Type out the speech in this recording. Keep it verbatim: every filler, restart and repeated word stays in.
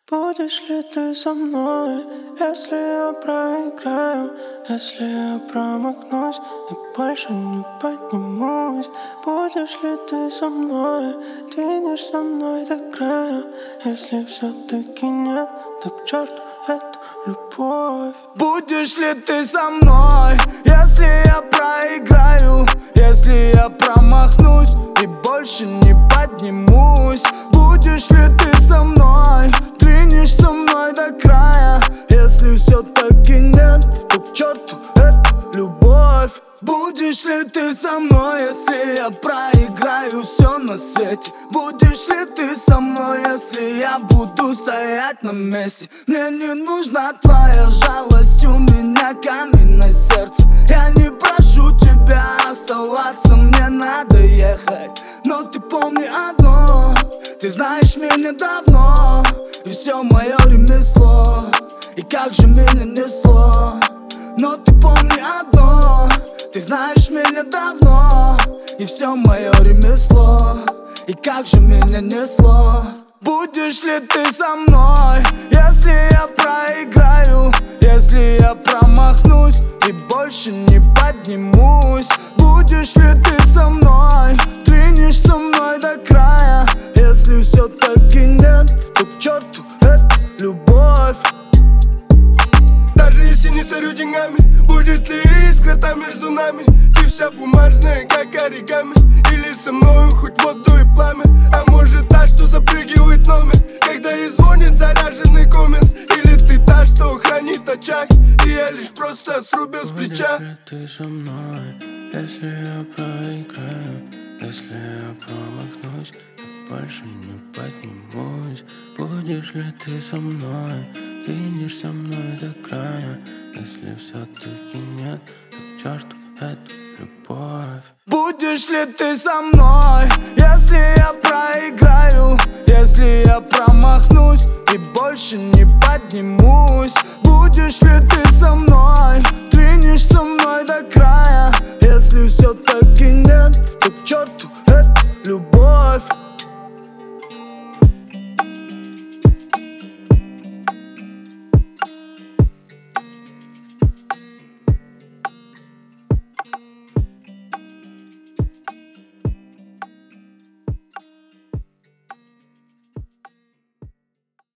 Будешь ли ты со мной, если я проиграю? Если я промахнусь и больше не поднимусь? Будешь ли ты со мной, двинешь со мной до края? Если все-таки нет, то к черту эту любовь. Будешь ли ты со мной, если я проиграю? Если я промахнусь и больше не поднимусь? Будешь ли ты со мной, двинешь со мной до края? Если все-таки нет, то к черту эту любовь. Будешь ли ты со мной, если я проиграю все на свете? Будешь ли ты со мной, если я буду стоять на месте? Мне не нужна твоя жалость, у меня камень на сердце. Я не прошу тебя оставаться, мне надо ехать. Но ты помни одно, ты знаешь меня давно, и все мое ремесло, и как же меня несло. Но ты помни одно, ты знаешь меня давно, и все мое ремесло, и как же меня несло. Будешь ли ты со мной, если я проиграю? Если я промахнусь и больше не поднимусь? Будешь ли ты со мной, двинешь со мной до края? Если все-таки нет, то к черту эту любовь. Даже если не сорю деньгами, будет ли искра там между нами? Ты вся бумажная, как оригами. Или со мною хоть воду и пламя. А может та, что запрыгивает номер, когда ей звонит заряженный коммент? Или ты та, что хранит очаг, и я лишь просто срубил с плеча? Будешь ли ты со мной, если я проиграю? Если я промахнусь и больше не поднимусь? Будешь ли ты со мной, двинешь со мной до края? Если все-таки нет, то к черту эту любовь. Будешь ли ты со мной, если я проиграю? Если я промахнусь и больше не поднимусь? Будешь ли ты со мной, двинешь со мной до края? Если все-таки нет, то к черту эту любовь.